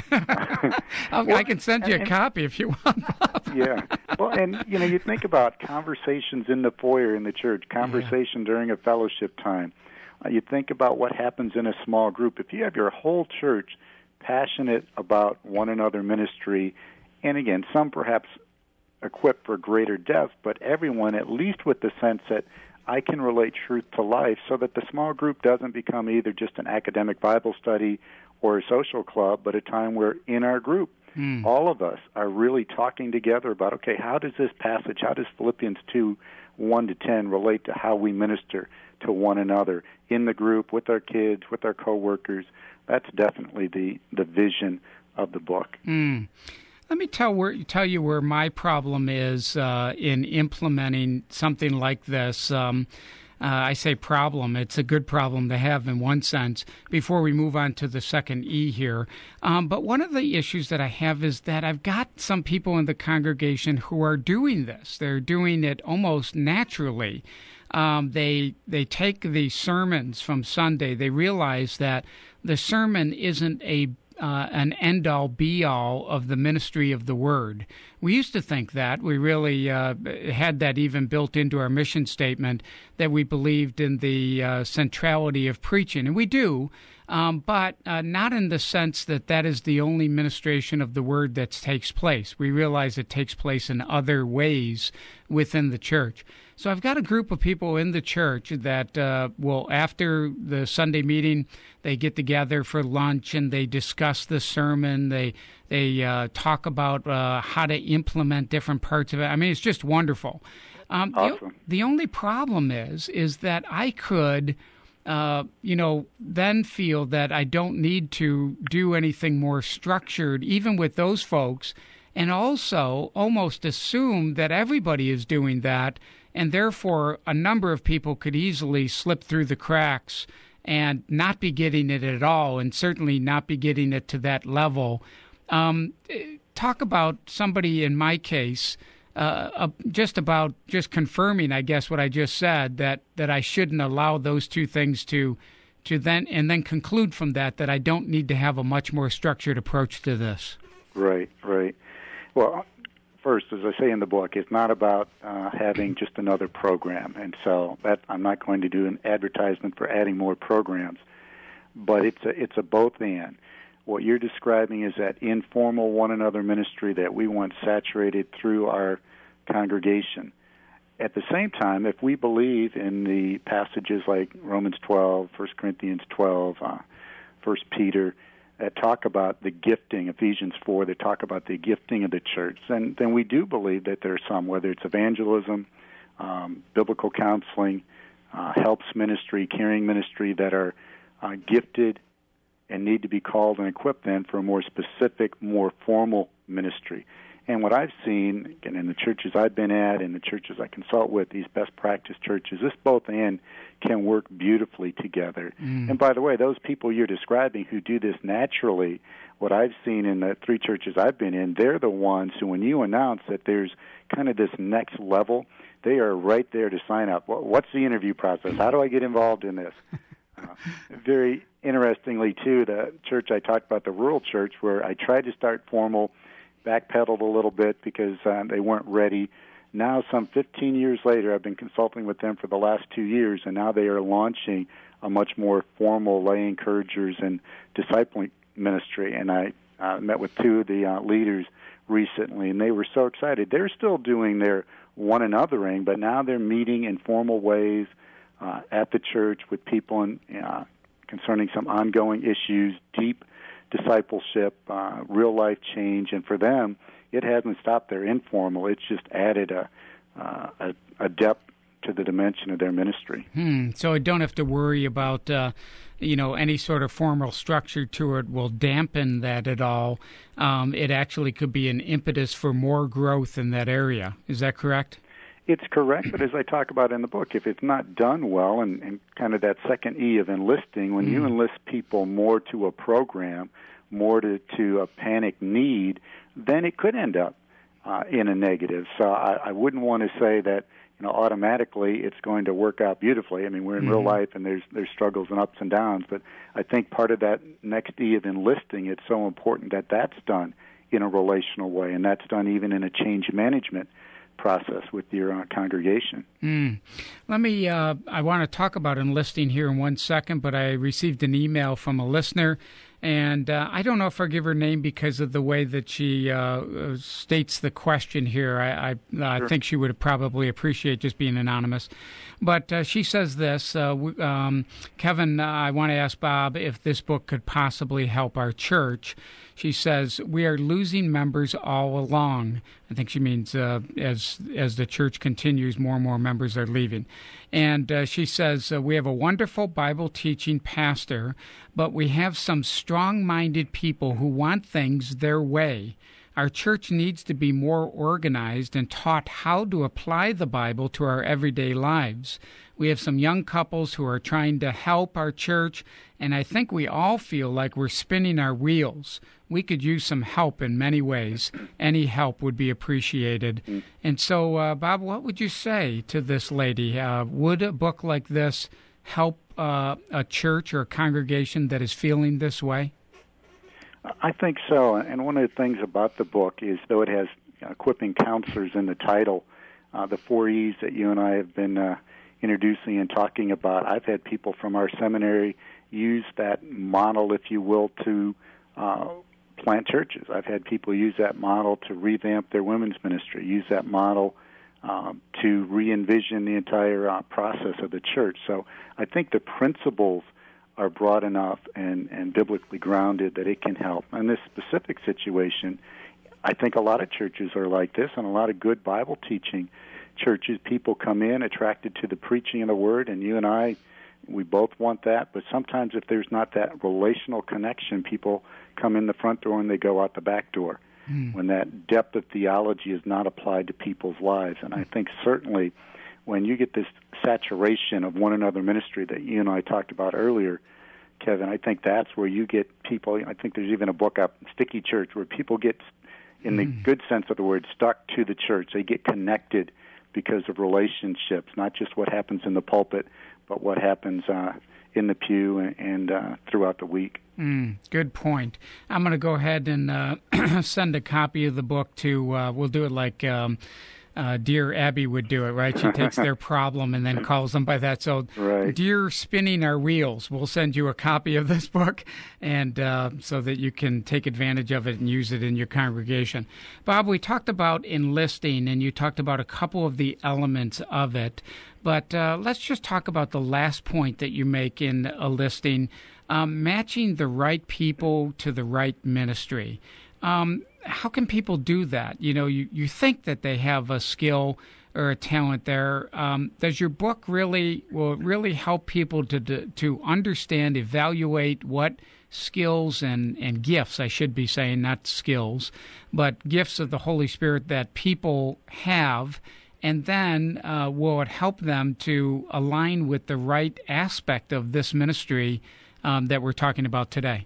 well, I can send you and, a copy if you want. Yeah. Well, and, you know, you think about conversations in the foyer in the church, conversation yeah. during a fellowship time. Uh, you think about what happens in a small group. If you have your whole church passionate about one another ministry, and again, some perhaps equipped for greater depth, but everyone at least with the sense that I can relate truth to life, so that the small group doesn't become either just an academic Bible study or a social club, but a time where in our group, mm. all of us are really talking together about, okay, how does this passage, how does Philippians two, one to ten relate to how we minister to one another in the group, with our kids, with our coworkers? That's definitely the, the vision of the book. Mm. Let me tell where, tell you where my problem is uh, in implementing something like this. Um, uh, I say problem. It's a good problem to have in one sense before we move on to the second E here. Um, but one of the issues that I have is that I've got some people in the congregation who are doing this. They're doing it almost naturally. Um, they they take the sermons from Sunday. They realize that the sermon isn't a Uh, an end-all, be-all of the ministry of the Word. We used to think that. We really uh, had that even built into our mission statement, that we believed in the uh, centrality of preaching, and we do, um, but uh, not in the sense that that is the only ministration of the Word that takes place. We realize it takes place in other ways within the church. So I've got a group of people in the church that uh, will, after the Sunday meeting, they get together for lunch and they discuss the sermon. They they uh, talk about uh, how to implement different parts of it. I mean, it's just wonderful. Um, awesome. the, the only problem is is that I could, uh, you know, then feel that I don't need to do anything more structured, even with those folks, and also almost assume that everybody is doing that. And therefore, a number of people could easily slip through the cracks and not be getting it at all, and certainly not be getting it to that level. Um, talk about somebody in my case, uh, uh, just about just confirming, I guess, what I just said, that, that I shouldn't allow those two things to to then and then conclude from that that I don't need to have a much more structured approach to this. Right, right. Well, first, as I say in the book, it's not about uh, having just another program, and so that I'm not going to do an advertisement for adding more programs, but it's a, it's a both and. What you're describing is that informal one another ministry that we want saturated through our congregation. At the same time, if we believe in the passages like Romans twelve, First Corinthians twelve, uh, First Peter, that talk about the gifting, Ephesians four, that talk about the gifting of the church, then, then we do believe that there are some, whether it's evangelism, um, biblical counseling, uh, helps ministry, caring ministry, that are uh, gifted and need to be called and equipped then for a more specific, more formal ministry. And what I've seen, again, in the churches I've been at, in the churches I consult with, these best practice churches, this both and can work beautifully together. Mm. And by the way, those people you're describing who do this naturally, what I've seen in the three churches I've been in, they're the ones who, when you announce that there's kind of this next level, they are right there to sign up. Well, what's the interview process? How do I get involved in this? Uh, very interestingly, too, the church I talked about, the rural church, where I tried to start formal, backpedaled a little bit because uh, they weren't ready. Now, some fifteen years later, I've been consulting with them for the last two years, and now they are launching a much more formal lay encouragers and discipling ministry. And I uh, met with two of the uh, leaders recently, and they were so excited. They're still doing their one anothering, but now they're meeting in formal ways uh, at the church with people in, uh, concerning some ongoing issues, deep discipleship, uh, real-life change, and for them, it hasn't stopped their informal. It's just added a, uh, a, a depth to the dimension of their ministry. Hmm. So I don't have to worry about, uh, you know, any sort of formal structure to it will dampen that at all. Um, it actually could be an impetus for more growth in that area. Is that correct? It's correct, but as I talk about in the book, if it's not done well, and, and kind of that second E of enlisting, when mm. you enlist people more to a program, more to, to a panic need, then it could end up uh, in a negative. So I, I wouldn't want to say that you know, automatically it's going to work out beautifully. I mean, we're in mm-hmm. real life, and there's there's struggles and ups and downs. But I think part of that next E of enlisting, it's so important that that's done in a relational way, and that's done even in a change management process with your uh, congregation. Mm. Let me, uh, I want to talk about enlisting here in one second, but I received an email from a listener, and uh, I don't know if I'll give her name because of the way that she uh, states the question here. I, I, I sure. think she would probably appreciate just being anonymous. But uh, she says this, uh, um, Kevin, uh, I want to ask Bob if this book could possibly help our church. She says, we are losing members all along. I think she means uh, as as the church continues, more and more members are leaving. And uh, she says, uh, we have a wonderful Bible-teaching pastor, but we have some strong-minded people who want things their way. Our church needs to be more organized and taught how to apply the Bible to our everyday lives. We have some young couples who are trying to help our church, and I think we all feel like we're spinning our wheels. We could use some help in many ways. Any help would be appreciated. And so, uh, Bob, what would you say to this lady? Uh, would a book like this help uh, a church or a congregation that is feeling this way? I think so, and one of the things about the book is, though it has equipping counselors in the title, uh, the four E's that you and I have been uh, introducing and talking about, I've had people from our seminary use that model, if you will, to uh, plant churches. I've had people use that model to revamp their women's ministry, use that model um, to re-envision the entire uh, process of the church. So I think the principles are broad enough and, and biblically grounded that it can help. In this specific situation, I think a lot of churches are like this, and a lot of good Bible teaching churches, people come in attracted to the preaching of the Word, and you and I, we both want that, but sometimes if there's not that relational connection, people come in the front door and they go out the back door mm. when that depth of theology is not applied to people's lives. And I think certainly when you get this saturation of one another ministry that you and I talked about earlier, Kevin, I think that's where you get people, I think there's even a book up, Sticky Church, where people get, in the mm. good sense of the word, stuck to the church. They get connected because of relationships, not just what happens in the pulpit, but what happens uh, in the pew and, and uh, throughout the week. Mm, good point. I'm going to go ahead and uh, send a copy of the book to, uh, we'll do it like um, uh, Dear Abby would do it, right? She takes their problem and then calls them by that. So, right. Dear Spinning Our Wheels, we'll send you a copy of this book, and uh, so that you can take advantage of it and use it in your congregation. Bob, we talked about enlisting, and you talked about a couple of the elements of it. But uh, let's just talk about the last point that you make in enlisting, um, matching the right people to the right ministry. Um, how can people do that? You know, you, you think that they have a skill or a talent there. Um, does your book really, will it really help people to, to to understand, evaluate what skills and, and gifts, I should be saying, not skills, but gifts of the Holy Spirit that people have, and then uh, will it help them to align with the right aspect of this ministry um, that we're talking about today?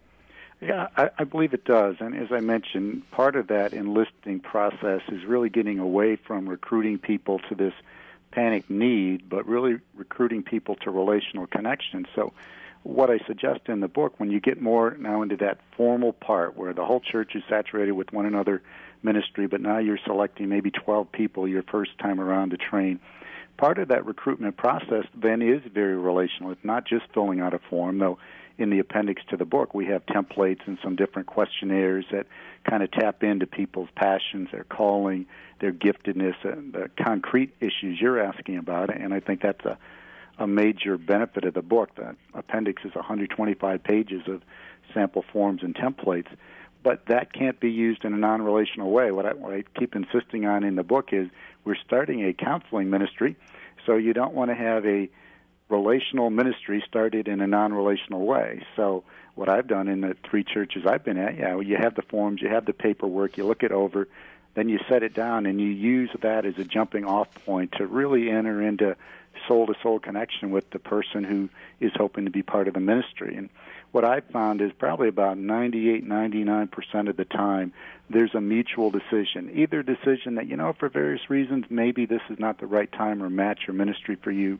Yeah, I, I believe it does. And as I mentioned, part of that enlisting process is really getting away from recruiting people to this panic need, but really recruiting people to relational connection. So what I suggest in the book, when you get more now into that formal part where the whole church is saturated with one another ministry, but now you're selecting maybe twelve people your first time around to train, part of that recruitment process then is very relational. It's not just filling out a form, though in the appendix to the book we have templates and some different questionnaires that kind of tap into people's passions, their calling, their giftedness, and the concrete issues you're asking about. And I think that's a, a major benefit of the book. The appendix is one hundred twenty-five pages of sample forms and templates. But that can't be used in a non-relational way. What I, what I keep insisting on in the book is we're starting a counseling ministry, so you don't want to have a relational ministry started in a non-relational way. So what I've done in the three churches I've been at, yeah, you have the forms, you have the paperwork, you look it over, then you set it down and you use that as a jumping off point to really enter into soul-to-soul connection with the person who is hoping to be part of the ministry. And what I've found is probably about ninety-eight, ninety-nine percent of the time there's a mutual decision, either a decision that, you know, for various reasons, maybe this is not the right time or match or ministry for you,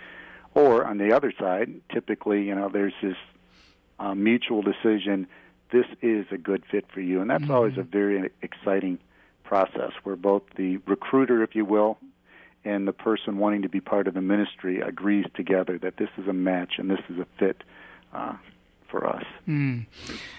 or on the other side, typically, you know, there's this uh, mutual decision, this is a good fit for you. And that's mm-hmm. always a very exciting process where both the recruiter, if you will, and the person wanting to be part of the ministry agrees together that this is a match and this is a fit uh, for us. Mm.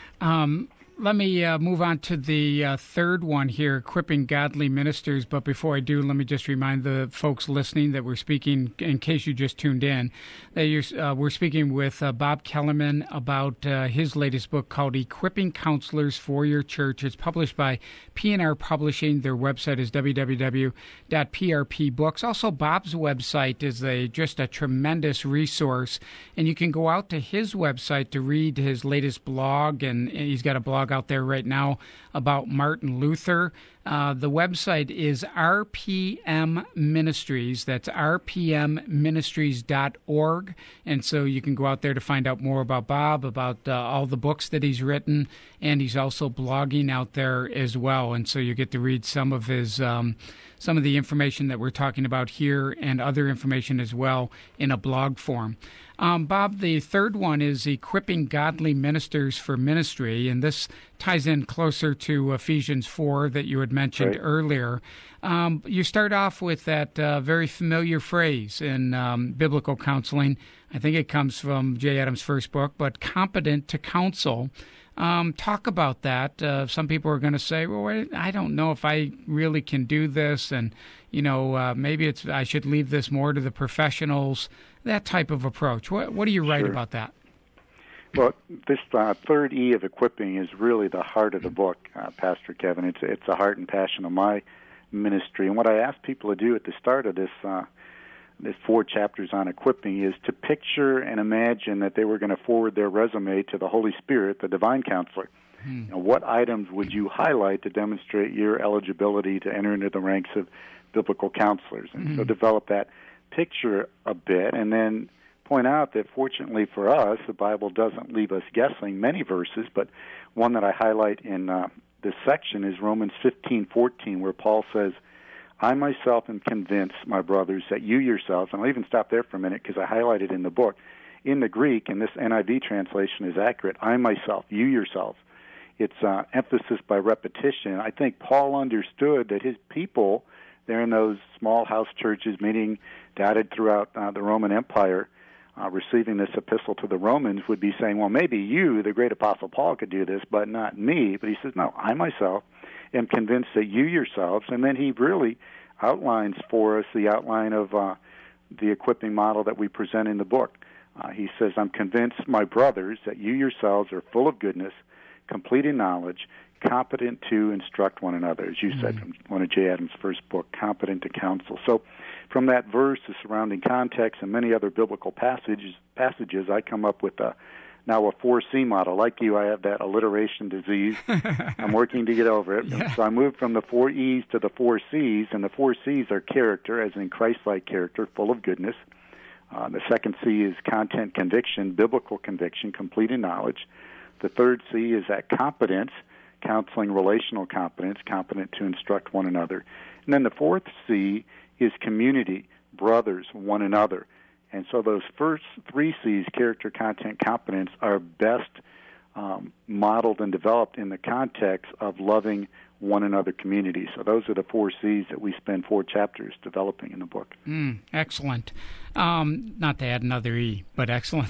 Um, let me uh, move on to the uh, third one here, equipping godly ministers. But before I do, let me just remind the folks listening that we're speaking, in case you just tuned in, that you're, uh, we're speaking with uh, Bob Kellerman about uh, his latest book called Equipping Counselors for Your Church. It's published by P and R Publishing. Their website is w w w dot p r p books. Also, Bob's website is a just a tremendous resource, and you can go out to his website to read his latest blog, and he's got a blog out there right now about Martin Luther. Uh, the website is R P M Ministries. That's r p m ministries dot org. And so you can go out there to find out more about Bob, about uh, all the books that he's written, and he's also blogging out there as well. And so you get to read some of his um, some of the information that we're talking about here and other information as well in a blog form. Um, Bob, the third one is equipping godly ministers for ministry, and this ties in closer to Ephesians four that you had mentioned right. earlier. Um, you start off with that uh, very familiar phrase in um, biblical counseling. I think it comes from Jay Adams' first book, but competent to counsel. Um, talk about that. Uh, some people are going to say, well, wait, I don't know if I really can do this, and, you know, uh, maybe it's I should leave this more to the professionals, that type of approach. What, what do you write sure. about that? Well, this uh, third E of equipping is really the heart of the book, uh, Pastor Kevin. It's, it's the heart and passion of my ministry. And what I ask people to do at the start of this uh, There's four chapters on equipping, is to picture and imagine that they were going to forward their resume to the Holy Spirit, the divine counselor. Hmm. You know, what items would you highlight to demonstrate your eligibility to enter into the ranks of biblical counselors? And hmm. so develop that picture a bit, and then point out that fortunately for us, the Bible doesn't leave us guessing many verses, but one that I highlight in uh, this section is Romans fifteen fourteen, where Paul says, I myself am convinced, my brothers, that you yourselves, and I'll even stop there for a minute because I highlighted in the book, in the Greek, and this N I V translation is accurate, I myself, you yourselves. It's uh, emphasis by repetition. I think Paul understood that his people, they're in those small house churches meeting dotted throughout uh, the Roman Empire, uh, receiving this epistle to the Romans, would be saying, well, maybe you, the great Apostle Paul, could do this, but not me. But he says, no, I myself am convinced that you yourselves, and then he really outlines for us the outline of uh, the equipping model that we present in the book. Uh, he says, I'm convinced, my brothers, that you yourselves are full of goodness, complete in knowledge, competent to instruct one another, as you mm-hmm. said from one of Jay Adams' first book, competent to counsel. So from that verse, the surrounding context, and many other biblical passages, passages I come up with a now a four C model. Like you, I have that alliteration disease. I'm working to get over it. Yeah. So I moved from the four E's to the four C's, and the four C's are character, as in Christ-like character, full of goodness. Uh, the second C is content conviction, biblical conviction, complete in knowledge. The third C is that competence, counseling, relational competence, competent to instruct one another. And then the fourth C is community, brothers, one another. And so those first three C's, character, content, competence, are best um, modeled and developed in the context of loving one another community. So those are the four C's that we spend four chapters developing in the book. Mm, excellent. Um, not to add another E, but excellent.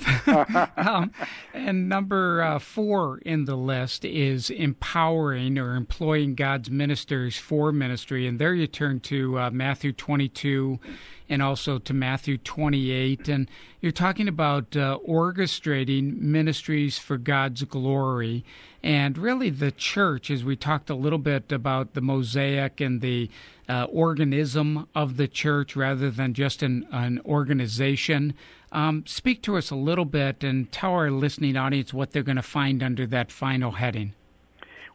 um, and number uh, four in the list is empowering or employing God's ministers for ministry. And there you turn to uh, Matthew twenty-two and also to Matthew twenty-eight. And you're talking about uh, orchestrating ministries for God's glory. And really the church, as we talked a little bit about the mosaic and the uh, organism of the church rather than just an, an organization. Um, speak to us a little bit and tell our listening audience what they're going to find under that final heading.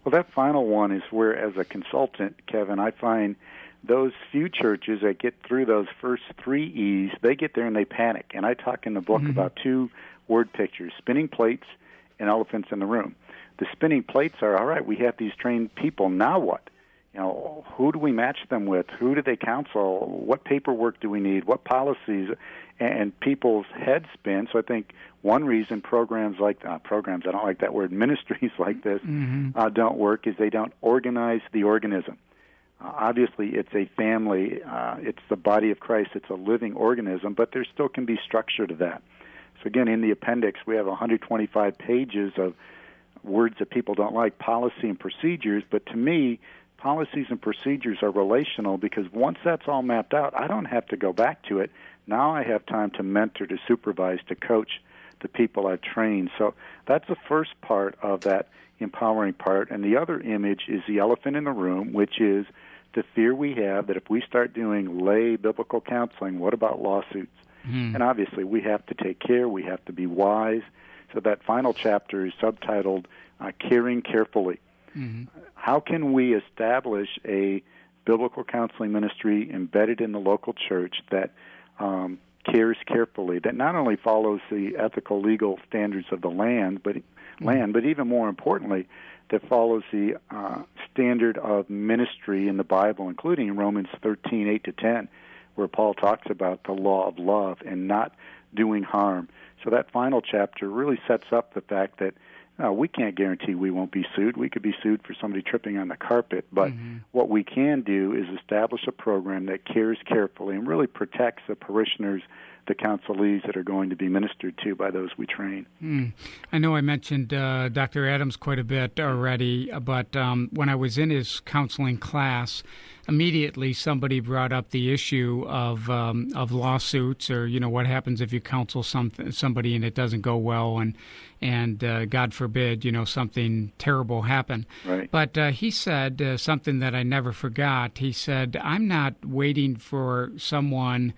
Well, that final one is where, as a consultant, Kevin, I find those few churches that get through those first three E's, they get there and they panic. And I talk in the book mm-hmm. about two word pictures, spinning plates and elephants in the room. The spinning plates are, all right, we have these trained people, now what? You know, who do we match them with? Who do they counsel? What paperwork do we need? What policies? And people's heads spin. So I think one reason programs like, uh, programs, I don't like that word, ministries like this mm-hmm. uh, don't work is they don't organize the organism. Uh, obviously, it's a family. Uh, it's the body of Christ. It's a living organism, but there still can be structure to that. So again, in the appendix, we have one hundred twenty-five pages of words that people don't like, policy and procedures. But to me, policies and procedures are relational because once that's all mapped out, I don't have to go back to it. Now I have time to mentor, to supervise, to coach the people I've trained. So that's the first part of that empowering part. And the other image is the elephant in the room, which is the fear we have that if we start doing lay biblical counseling, what about lawsuits? Mm. And obviously we have to take care. We have to be wise. So that final chapter is subtitled uh, Caring Carefully. Mm-hmm. How can we establish a biblical counseling ministry embedded in the local church that um, cares carefully, that not only follows the ethical, legal standards of the land, but mm-hmm. land, but even more importantly, that follows the uh, standard of ministry in the Bible, including Romans thirteen, eight to ten, where Paul talks about the law of love and not doing harm. So that final chapter really sets up the fact that Uh, we can't guarantee we won't be sued. We could be sued for somebody tripping on the carpet. But mm-hmm. what we can do is establish a program that cares carefully and really protects the parishioners, the counselees that are going to be ministered to by those we train. Mm. I know I mentioned uh, Doctor Adams quite a bit already, but um, when I was in his counseling class, immediately somebody brought up the issue of um, of lawsuits, or you know what happens if you counsel some somebody and it doesn't go well, and and uh, God forbid you know something terrible happen. Right. But uh, he said uh, something that I never forgot. He said, "I'm not waiting for someone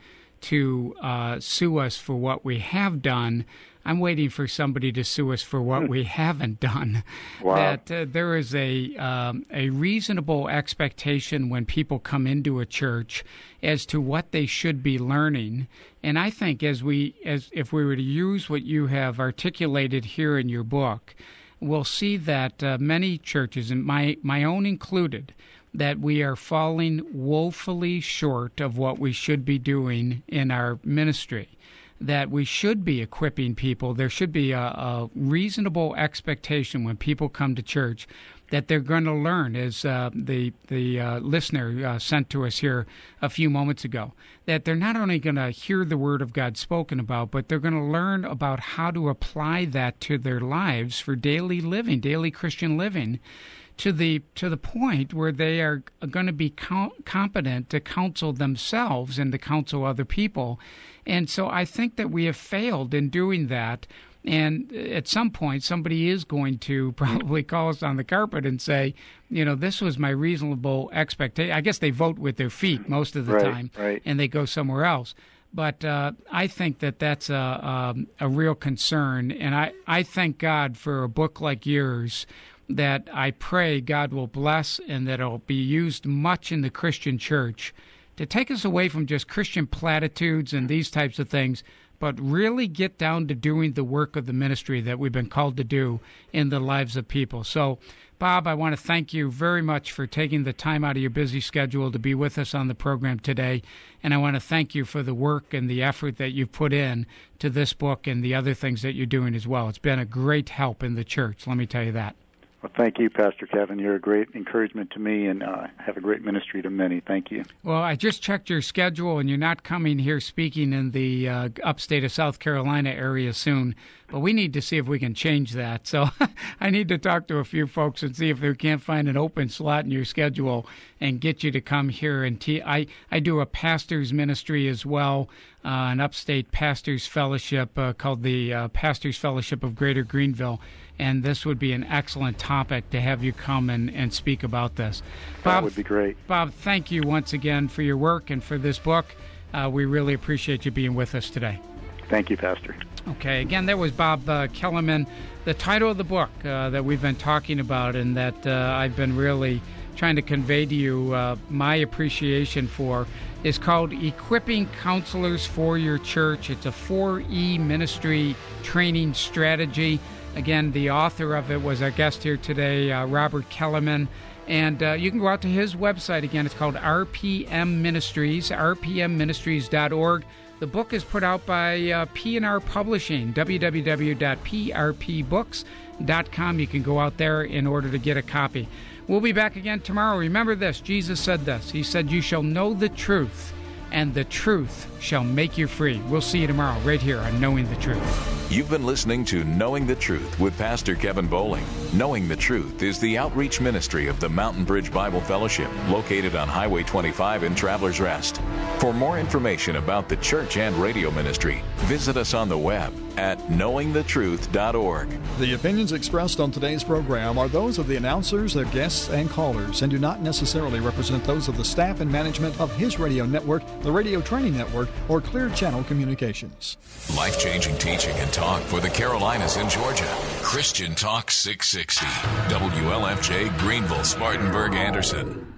to uh, sue us for what we have done. I'm waiting for somebody to sue us for what we haven't done." Wow. That uh, there is a um, a reasonable expectation when people come into a church as to what they should be learning. And I think as we as if we were to use what you have articulated here in your book, we'll see that uh, many churches, and my my own included, that we are falling woefully short of what we should be doing in our ministry, that we should be equipping people. There should be a, a reasonable expectation when people come to church that they're going to learn, as uh, the the uh, listener uh, sent to us here a few moments ago, that they're not only going to hear the Word of God spoken about, but they're going to learn about how to apply that to their lives for daily living, daily Christian living, to the to the point where they are going to be com- competent to counsel themselves and to counsel other people. And so I think that we have failed in doing that. And at some point, somebody is going to probably call us on the carpet and say, you know, this was my reasonable expectation. I guess they vote with their feet most of the right, time, right. and they go somewhere else. But uh, I think that that's a, a, a real concern. And I, I thank God for a book like yours that I pray God will bless and that it will be used much in the Christian church to take us away from just Christian platitudes and these types of things, but really get down to doing the work of the ministry that we've been called to do in the lives of people. So, Bob, I want to thank you very much for taking the time out of your busy schedule to be with us on the program today. And I want to thank you for the work and the effort that you've put in to this book and the other things that you're doing as well. It's been a great help in the church, let me tell you that. Well, thank you, Pastor Kevin. You're a great encouragement to me and uh, have a great ministry to many. Thank you. Well, I just checked your schedule, and you're not coming here speaking in the uh, upstate of South Carolina area soon, but we need to see if we can change that. So I need to talk to a few folks and see if we can't find an open slot in your schedule and get you to come here. And te- I, I do a pastor's ministry as well, uh, an upstate pastor's fellowship uh, called the uh, Pastor's Fellowship of Greater Greenville. And this would be an excellent topic to have you come and, and speak about this. Bob, that would be great. Bob, thank you once again for your work and for this book. Uh, we really appreciate you being with us today. Thank you, Pastor. Okay, again, that was Bob uh, Kellerman. The title of the book uh, that we've been talking about and that uh, I've been really trying to convey to you uh, my appreciation for is called Equipping Counselors for Your Church. It's a four E ministry training strategy. Again, the author of it was our guest here today, uh, Robert Kellerman. And uh, you can go out to his website. Again, it's called R P M Ministries, r p m ministries dot org. The book is put out by uh, P and R Publishing, w w w dot p r p books dot com. You can go out there in order to get a copy. We'll be back again tomorrow. Remember this, Jesus said this. He said, "You shall know the truth, and the truth shall make you free." We'll see you tomorrow right here on Knowing the Truth. You've been listening to Knowing the Truth with Pastor Kevin Bowling. Knowing the Truth is the outreach ministry of the Mountain Bridge Bible Fellowship, located on Highway twenty-five in Travelers Rest. For more information about the church and radio ministry, visit us on the web at knowing the truth dot org. The opinions expressed on today's program are those of the announcers, their guests, and callers, and do not necessarily represent those of the staff and management of His Radio Network, the Radio Training Network, or Clear Channel Communications. Life-changing teaching and talk for the Carolinas and Georgia. Christian Talk six sixty. W L F J, Greenville, Spartanburg, Anderson.